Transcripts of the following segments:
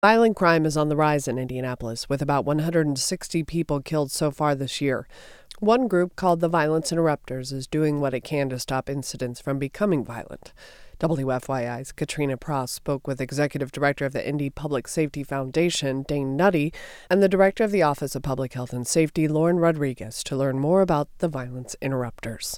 Violent crime is on the rise in Indianapolis, with about 160 people killed so far this year. One group, called the Violence Interrupters, is doing what it can to stop incidents from becoming violent. WFYI's Katrina Pross spoke with Executive Director of the Indy Public Safety Foundation, Dane Nutty, and the Director of the Office of Public Health and Safety, Lauren Rodriguez, to learn more about the Violence Interrupters.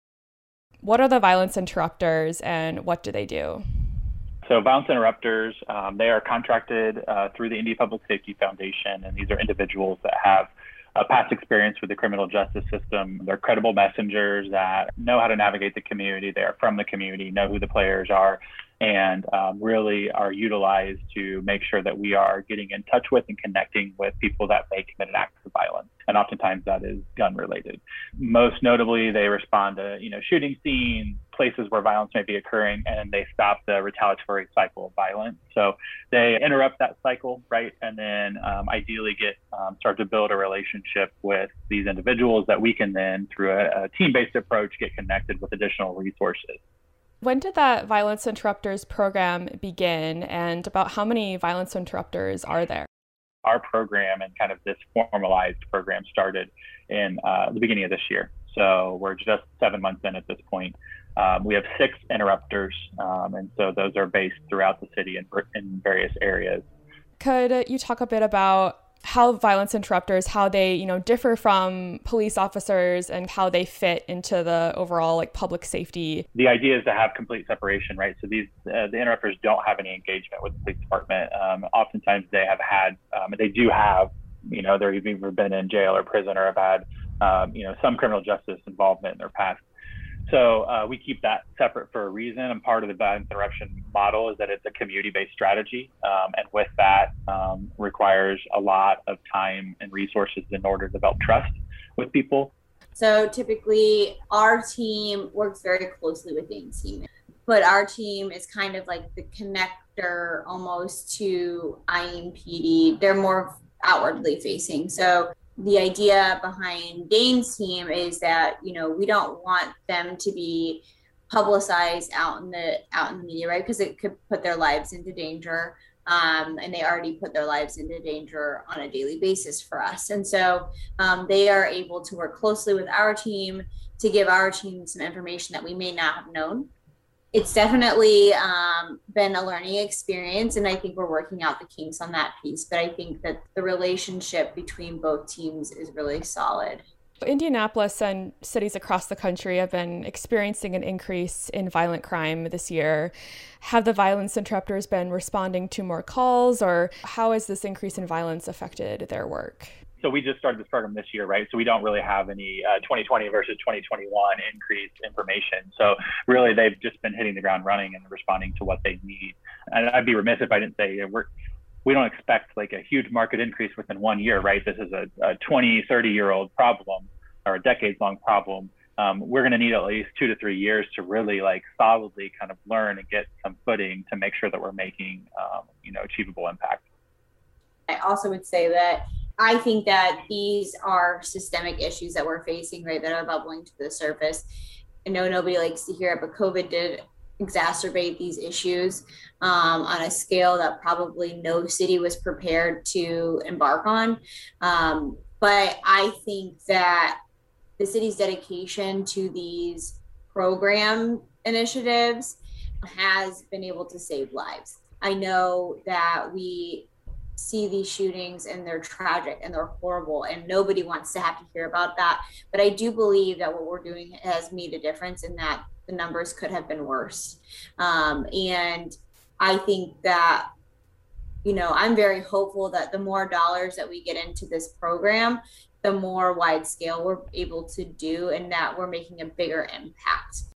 What are the Violence Interrupters and what do they do? So Violence Interrupters, they are contracted through the Indy Public Safety Foundation, and these are individuals that have past experience with the criminal justice system. They're credible messengers that know how to navigate the community. They are from the community, know who the players are, and really are utilized to make sure that we are getting in touch with and connecting with people that may commit an act of violence. And oftentimes that is gun related. Most notably, they respond to shooting scenes, places where violence may be occurring, and they stop the retaliatory cycle of violence. So they interrupt that cycle, right? And then ideally start to build a relationship with these individuals that we can then, through a team-based approach, get connected with additional resources. When did that Violence Interrupters program begin, and about how many Violence Interrupters are there? Our program and kind of this formalized program started in the beginning of this year. So we're just 7 months in at this point. We have 6 interrupters, and so those are based throughout the city in various areas. Could you talk a bit about how Violence Interrupters, how they, differ from police officers and how they fit into the overall public safety? The idea is to have complete separation, right? So the interrupters don't have any engagement with the police department. Oftentimes they have had, they do have, they've either been in jail or prison or have had, some criminal justice involvement in their past. So we keep that separate for a reason. And part of the violence interruption model is that it's a community-based strategy. And with that requires a lot of time and resources in order to develop trust with people. So typically our team works very closely with Dane's team, but our team is kind of like the connector almost to IMPD. They're more outwardly facing. So the idea behind Dane's team is that, we don't want them to be publicized out in the media, right? Because it could put their lives into danger. And they already put their lives into danger on a daily basis for us. And so they are able to work closely with our team to give our team some information that we may not have known. It's definitely been a learning experience, and I think we're working out the kinks on that piece. But I think that the relationship between both teams is really solid. Indianapolis and cities across the country have been experiencing an increase in violent crime this year. Have the Violence Interrupters been responding to more calls, or how has this increase in violence affected their work? So we just started this program this year, right? So we don't really have any 2020 versus 2021 increased information. So really, they've just been hitting the ground running and responding to what they need. And I'd be remiss if I didn't say we don't expect a huge market increase within 1 year, right? This is a 20, 30-year-old problem or a decades-long problem. We're going to need at least 2 to 3 years to really solidly kind of learn and get some footing to make sure that we're making achievable impact. I also would say that I think that these are systemic issues that we're facing, right, that are bubbling to the surface. I know nobody likes to hear it, but COVID did exacerbate these issues on a scale that probably no city was prepared to embark on. But I think that the city's dedication to these program initiatives has been able to save lives. I know that we see these shootings and they're tragic and they're horrible and nobody wants to have to hear about that. But I do believe that what we're doing has made a difference in that the numbers could have been worse. And I think that, I'm very hopeful that the more dollars that we get into this program, the more wide scale we're able to do and that we're making a bigger impact.